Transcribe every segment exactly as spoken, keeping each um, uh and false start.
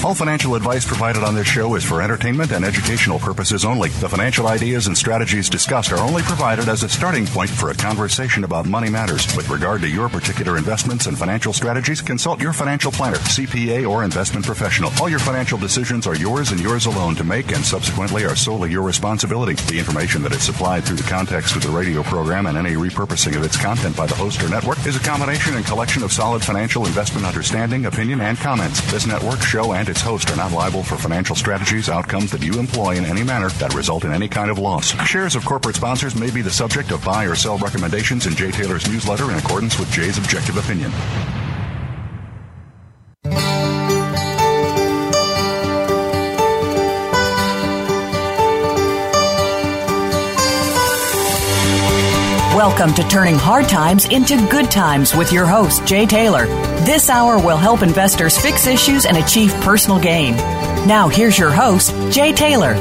All financial advice provided on this show is for entertainment and educational purposes only. The financial ideas and strategies discussed are only provided as a starting point for a conversation about money matters. With regard to your particular investments and financial strategies, consult your financial planner, C P A, or investment professional. All your financial decisions are yours and yours alone to make, and subsequently are solely your responsibility. The information that is supplied through the context of the radio program and any repurposing of its content by the host or network is a combination and collection of solid financial investment understanding, opinion, and comments. This network, show, and its host are not liable for financial strategies, outcomes that you employ in any manner that result in any kind of loss. Shares of corporate sponsors may be the subject of buy or sell recommendations in Jay Taylor's newsletter in accordance with Jay's objective opinion. Welcome to Turning Hard Times into Good Times with your host, Jay Taylor. This hour will help investors fix issues and achieve personal gain. Now, here's your host, Jay Taylor.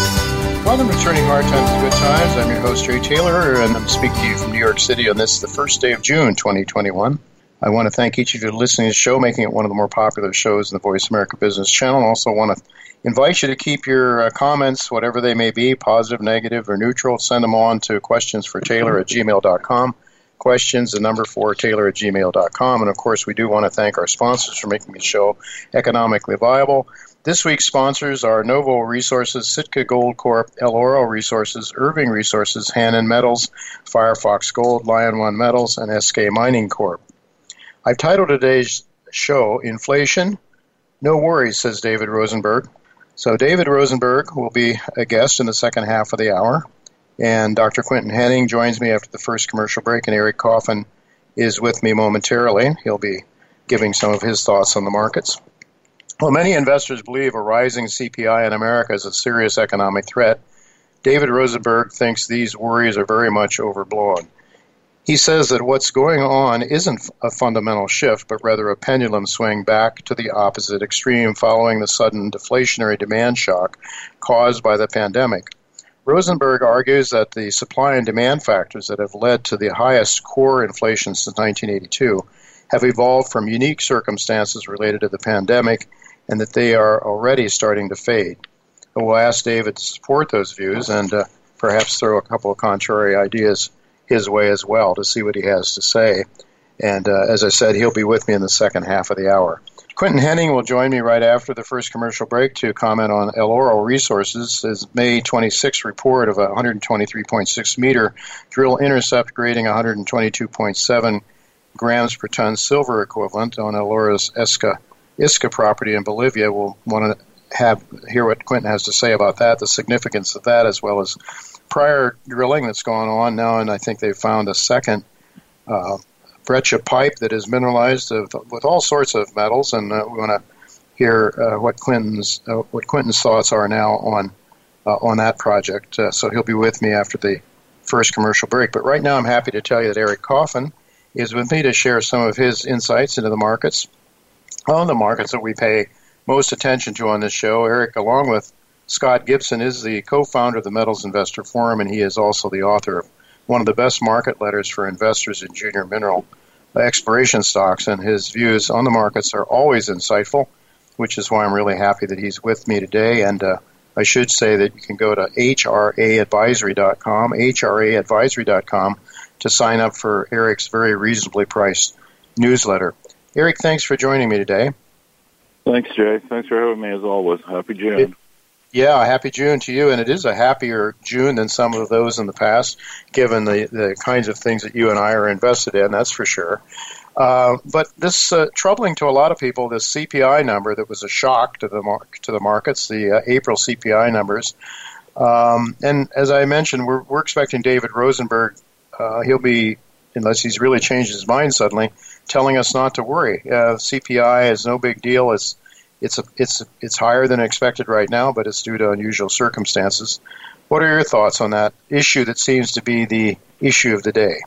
Welcome to Turning Hard Times into Good Times. I'm your host, Jay Taylor, and I'm speaking to you from New York City on this, the first day of June, twenty twenty-one. I want to thank each of you for listening to the show, making it one of the more popular shows in the Voice America Business Channel. I also want to invite you to keep your uh, comments, whatever they may be, positive, negative, or neutral. Send them on to questions for Taylor at gmail dot com. Questions, the number for Taylor at gmail dot com. And, of course, we do want to thank our sponsors for making the show economically viable. This week's sponsors are Novo Resources, Sitka Gold Corp, El Oro Resources, Irving Resources, Hannon Metals, Firefox Gold, Lion One Metals, and S K Mining Corp. I've titled today's show, Inflation, No Worries, says David Rosenberg. So David Rosenberg will be a guest in the second half of the hour, and Doctor Quentin Henning joins me after the first commercial break, and Eric Coffin is with me momentarily. He'll be giving some of his thoughts on the markets. Well, many investors believe a rising C P I in America is a serious economic threat. David Rosenberg thinks these worries are very much overblown. He says that what's going on isn't a fundamental shift, but rather a pendulum swing back to the opposite extreme following the sudden deflationary demand shock caused by the pandemic. Rosenberg argues that the supply and demand factors that have led to the highest core inflation since nineteen eighty-two have evolved from unique circumstances related to the pandemic, and that they are already starting to fade. We'll ask David to support those views and uh, perhaps throw a couple of contrary ideas his way as well to see what he has to say. And uh, as I said, he'll be with me in the second half of the hour. Quentin Henning will join me right after the first commercial break to comment on El Oro Resources' his May twenty-sixth report of a one hundred twenty-three point six meter drill intercept grading one hundred twenty-two point seven grams per ton silver equivalent on El Oro's Isca, Isca property in Bolivia. We'll want to have hear what Quentin has to say about that, the significance of that, as well as prior drilling that's gone on now, and I think they've found a second uh, breccia pipe that is mineralized with, with all sorts of metals, and uh, we want to hear uh, what Quentin's uh, what Quentin's thoughts are now on uh, on that project. Uh, so he'll be with me after the first commercial break. But right now, I'm happy to tell you that Eric Coffin is with me to share some of his insights into the markets, on the markets that we pay most attention to on this show. Eric, along with Scott Gibson, is the co-founder of the Metals Investor Forum, and he is also the author of one of the best market letters for investors in junior mineral exploration stocks, and his views on the markets are always insightful, which is why I'm really happy that he's with me today. And uh, I should say that you can go to H R A advisory dot com, H R A advisory dot com, to sign up for Eric's very reasonably priced newsletter. Eric, thanks for joining me today. Thanks, Jay. Thanks for having me, as always. Happy June. It, Yeah, happy June to you, and it is a happier June than some of those in the past, given the, the kinds of things that you and I are invested in, that's for sure. Uh, but this uh, troubling to a lot of people, this C P I number that was a shock to the mar- to the markets, the uh, April C P I numbers. Um, and as I mentioned, we're, we're expecting David Rosenberg. Uh, he'll be, unless he's really changed his mind suddenly, telling us not to worry. Uh, C P I is no big deal. It's It's a, it's it's higher than expected right now, but it's due to unusual circumstances. What are your thoughts on that issue that seems to be the issue of the day?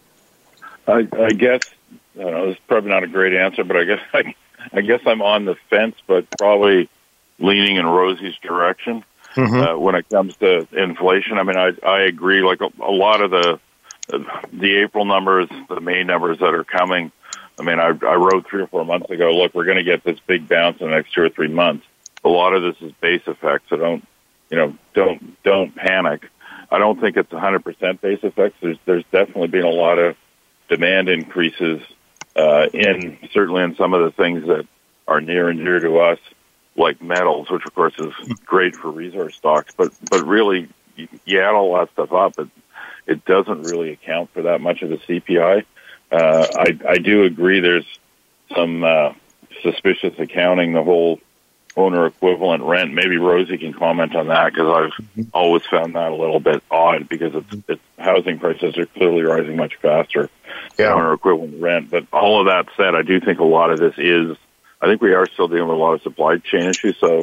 I, I guess I don't know, this is probably not a great answer, but I guess I, I guess I'm on the fence, but probably leaning in Rosie's direction mm-hmm. uh, when it comes to inflation. I mean, I I agree. Like a, a lot of the the April numbers, the May numbers that are coming I mean, I, I wrote three or four months ago, look, we're going to get this big bounce in the next two or three months. A lot of this is base effect, so don't, you know, don't don't panic. I don't think it's one hundred percent base effects. There's there's definitely been a lot of demand increases uh, in certainly in some of the things that are near and dear to us, like metals, which of course is great for resource stocks. But but really, you, you add all that stuff up, it it doesn't really account for that much of the C P I. Uh, I I do agree. There's some uh, suspicious accounting. The whole owner equivalent rent. Maybe Rosie can comment on that, because I've mm-hmm. always found that a little bit odd, because it's, it's housing prices are clearly rising much faster yeah. than owner equivalent rent. But all of that said, I do think a lot of this is, I think we are still dealing with a lot of supply chain issues. So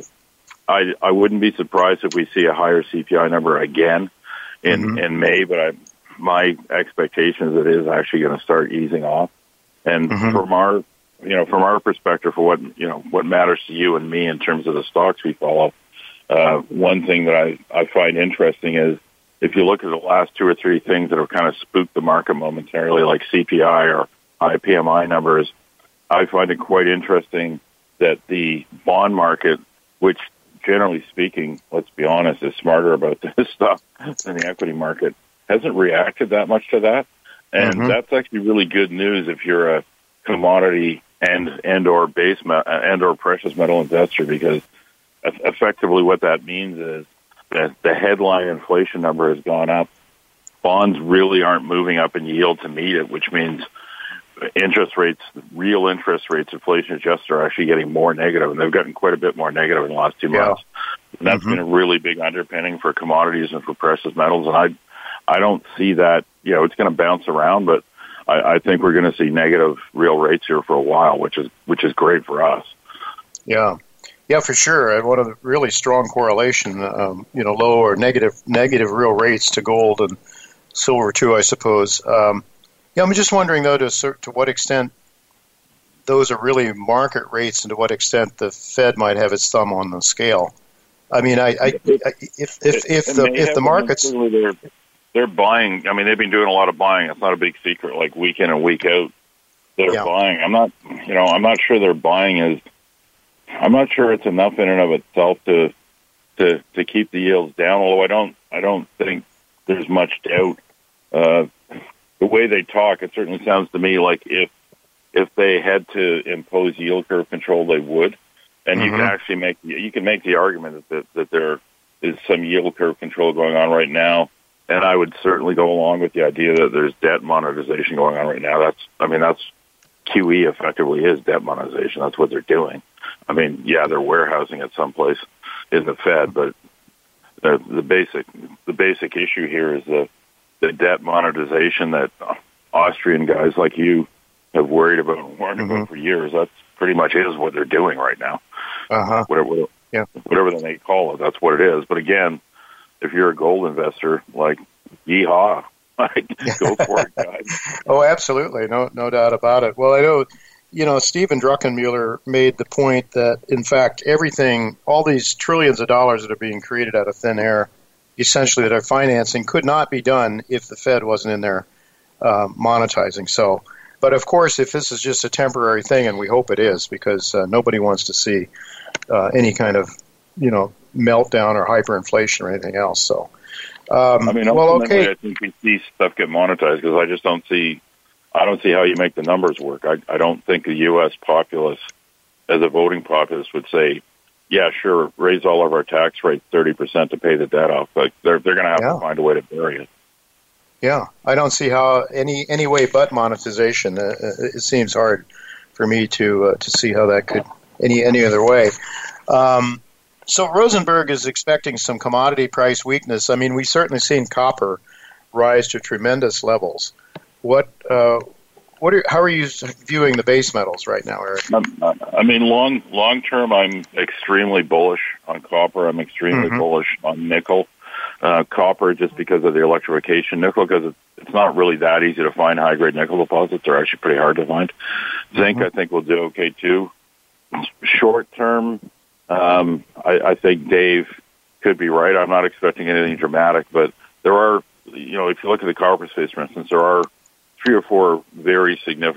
I I wouldn't be surprised if we see a higher C P I number again in, mm-hmm. in May, but I, my expectation is it is actually going to start easing off. And mm-hmm. from our You know, from our perspective, for what you know, what matters to you and me in terms of the stocks we follow, uh, one thing that I, I find interesting is if you look at the last two or three things that have kind of spooked the market momentarily, like C P I or I P M I numbers, I find it quite interesting that the bond market, which generally speaking, let's be honest, is smarter about this stuff than the equity market, hasn't reacted that much to that, and mm-hmm. that's actually really good news if you're a commodity and and or base me- and or precious metal investor, because effectively what that means is that the headline inflation number has gone up. Bonds really aren't moving up in yield to meet it, which means interest rates, real interest rates, inflation adjusted, are actually getting more negative, and they've gotten quite a bit more negative in the last two yeah. months. And that's mm-hmm. been a really big underpinning for commodities and for precious metals. And I I don't see that. You know, it's going to bounce around, but I, I think we're going to see negative real rates here for a while, which is which is great for us. Yeah, yeah, for sure. And what a really strong correlation, um, you know, low or negative negative real rates to gold and silver too, I suppose. Um, yeah, I'm just wondering though, to to what extent those are really market rates, and to what extent the Fed might have its thumb on the scale. I mean, I, I, I if if if the if the markets. They're buying. I mean, they've been doing a lot of buying. It's not a big secret. Like week in and week out, they're yeah. buying. I'm not, you know, I'm not sure their buying is. I'm not sure it's enough in and of itself to to to keep the yields down. Although I don't, I don't think there's much doubt. Uh, the way they talk, it certainly sounds to me like if if they had to impose yield curve control, they would. And mm-hmm. you can actually make you can make the argument that that there is some yield curve control going on right now. And I would certainly go along with the idea that there's debt monetization going on right now. That's, I mean, that's Q E effectively is debt monetization. That's what they're doing. I mean, yeah, they're warehousing at some place in the Fed, but the, the basic the basic issue here is the the debt monetization that Austrian guys like you have worried about and warned mm-hmm. about for years. That's pretty much is what they're doing right now. Uh-huh. Whatever, yeah. whatever they may call it, that's what it is. But again, if you're a gold investor, like, yeehaw, go for it, guys. Oh, absolutely. No, no doubt about it. Well, I know, you know, Stephen Druckenmiller made the point that, in fact, everything, all these trillions of dollars that are being created out of thin air, essentially that are financing, could not be done if the Fed wasn't in there uh, monetizing. So, but of course, if this is just a temporary thing, and we hope it is, because uh, nobody wants to see uh, any kind of, you know, meltdown or hyperinflation or anything else. So, um, I mean, well, okay. I think we see stuff get monetized, because I just don't see, I don't see how you make the numbers work. I, I don't think the U S populace, as a voting populace, would say, yeah, sure, raise all of our tax rates thirty percent to pay the debt off. But they're they're going to have yeah. to find a way to bury it. Yeah, I don't see how any any way but monetization. Uh, it seems hard for me to uh, to see how that could any any other way. Um, So Rosenberg is expecting some commodity price weakness. I mean, we've certainly seen copper rise to tremendous levels. What, uh, what are, how are you viewing the base metals right now, Eric? I mean, long long term, I'm extremely bullish on copper. I'm extremely mm-hmm. bullish on nickel. Uh, copper, just because of the electrification. Nickel, because it's, it's not really that easy to find high grade nickel deposits. They're actually pretty hard to find. Zinc, mm-hmm. I think, will do okay too. Short term. Um, I, I think Dave could be right. I'm not expecting anything dramatic, but there are, you know, if you look at the copper space, for instance, there are three or four very significant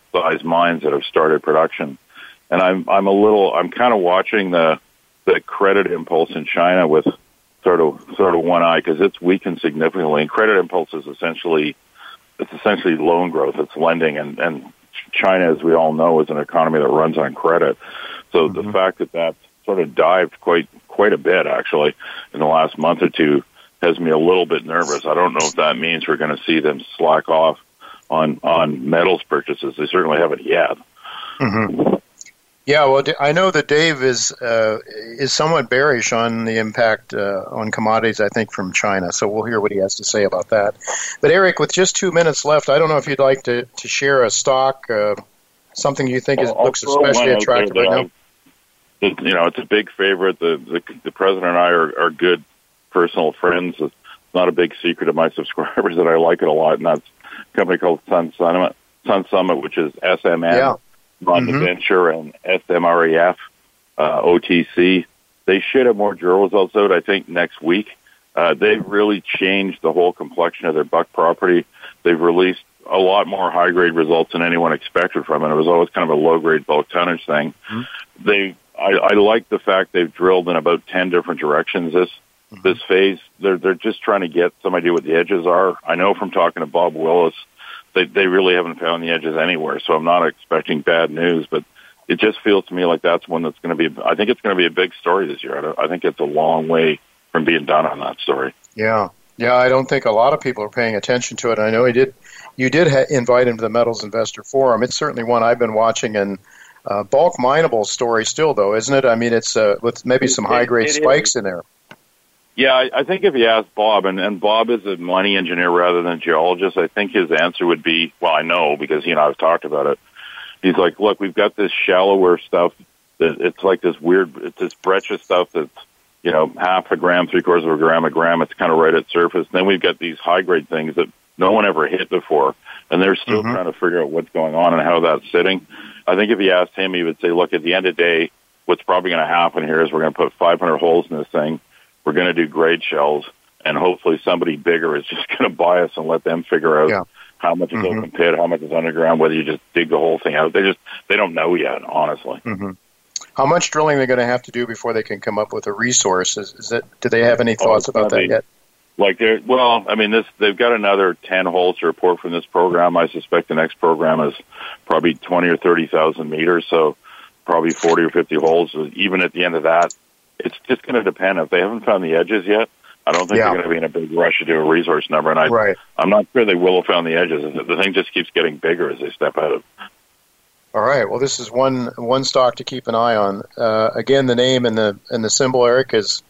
sized mines that have started production. And I'm I'm a little I'm kind of watching the the credit impulse in China with sort of sort of one eye, because it's weakened significantly. And credit impulse is essentially it's essentially loan growth. It's lending, and and China, as we all know, is an economy that runs on credit. So mm-hmm. the fact that that sort of dived quite quite a bit actually in the last month or two has me a little bit nervous. I don't know if that means we're going to see them slack off on on metals purchases. They certainly haven't yet. Mm-hmm. Yeah, well, I know that Dave is uh, is somewhat bearish on the impact uh, on commodities, I think, from China. So we'll hear what he has to say about that. But Eric, with just two minutes left, I don't know if you'd like to, to share a stock, uh, something you think is, looks especially attractive right now. It, you know, it's a big favorite. The the, the president and I are, are good personal friends. It's not a big secret of my subscribers that I like it a lot, and that's a company called Sun Summit, Sun Summit, which is S M N. Yeah. On the mm-hmm. venture and S M R E F, uh, O T C. They should have more drill results out, I think, next week. Uh, they've really changed the whole complexion of their Buck property. They've released a lot more high-grade results than anyone expected from it. It was always kind of a low-grade bulk tonnage thing. Mm-hmm. They, I, I like the fact they've drilled in about ten different directions this mm-hmm. this phase. They're they're just trying to get some idea what the edges are. I know from talking to Bob Willis, They they really haven't found the edges anywhere, so I'm not expecting bad news. But it just feels to me like that's one that's going to be. I think it's going to be a big story this year. I, I think it's a long way from being done on that story. Yeah, yeah. I don't think a lot of people are paying attention to it. I know he did. You did ha- invite him to the Metals Investor Forum. It's certainly one I've been watching. And uh, bulk mineable story still, though, isn't it? I mean, it's uh, with maybe some high grade spikes is. in there. Yeah, I, I think if you ask Bob, and, and Bob is a mining engineer rather than a geologist, I think his answer would be, well, I know because he and I have talked about it. He's like, look, we've got this shallower stuff. That it's like this weird, it's this breccia stuff that's, you know, half a gram, three quarters of a gram, a gram. It's kind of right at surface. Then we've got these high-grade things that no one ever hit before, and they're still mm-hmm. trying to figure out what's going on and how that's sitting. I think if you asked him, he would say, look, at the end of the day, what's probably going to happen here is we're going to put five hundred holes in this thing. We're going to do grade shells, and hopefully somebody bigger is just going to buy us and let them figure out yeah. how much is mm-hmm. open pit, how much is underground, whether you just dig the whole thing out. They just they don't know yet, honestly. Mm-hmm. How much drilling they're going to have to do before they can come up with a resource? Is, is it? Do they have any thoughts oh, about that be, yet? Like they're well, I mean, this they've got another ten holes to report from this program. I suspect the next program is probably twenty or thirty thousand meters, so probably forty or fifty holes. Even at the end of that, it's just going to depend. If they haven't found the edges yet, I don't think yeah. they're going to be in a big rush to do a resource number. And I, right. I'm not sure they will have found the edges. The thing just keeps getting bigger as they step out of it. All right. Well, this is one one stock to keep an eye on. Uh, again, the name and the and the symbol, Eric, is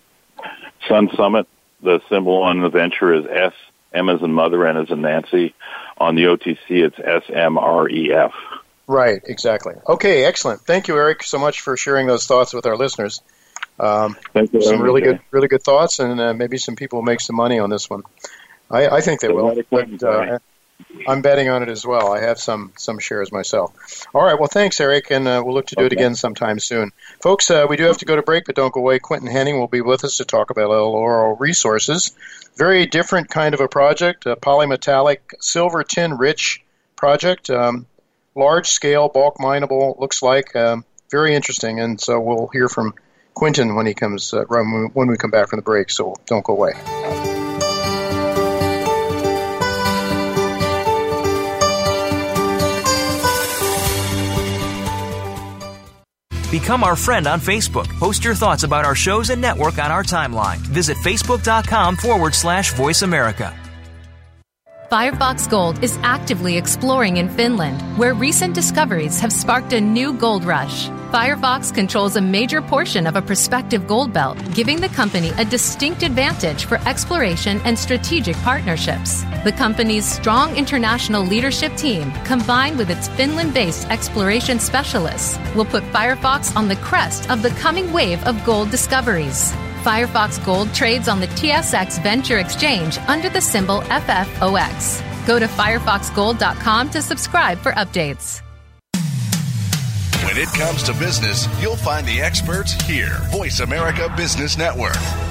Sun Summit. The symbol on the venture is S. M as in mother, N as in Nancy. On the O T C, it's S M R E F. Right. Exactly. Okay. Excellent. Thank you, Eric, so much for sharing those thoughts with our listeners. Um, Thank you. Some really good, really good thoughts, and uh, maybe some people will make some money on this one. I, I think they will. But, uh, I'm betting on it as well. I have some some shares myself. All right. Well, thanks, Eric, and uh, we'll look to do okay. it again sometime soon. Folks, uh, we do have to go to break, but don't go away. Quentin Henning will be with us to talk about El Oro Resources. Very different kind of a project, a polymetallic silver tin rich project, um, large scale, bulk mineable, looks like. Um, very interesting, and so we'll hear from Quentin when he comes uh, when we come back from the break, so don't go away. Become our friend on Facebook. Post your thoughts about our shows and network on our timeline. Visit facebook.com forward slash Voice America. Firefox Gold is actively exploring in Finland, where recent discoveries have sparked a new gold rush. Firefox controls a major portion of a prospective gold belt, giving the company a distinct advantage for exploration and strategic partnerships. The company's strong international leadership team, combined with its Finland-based exploration specialists, will put Firefox on the crest of the coming wave of gold discoveries. Firefox Gold trades on the T S X Venture Exchange under the symbol F F O X. Go to firefox gold dot com to subscribe for updates. When it comes to business, you'll find the experts here. Voice America Business Network.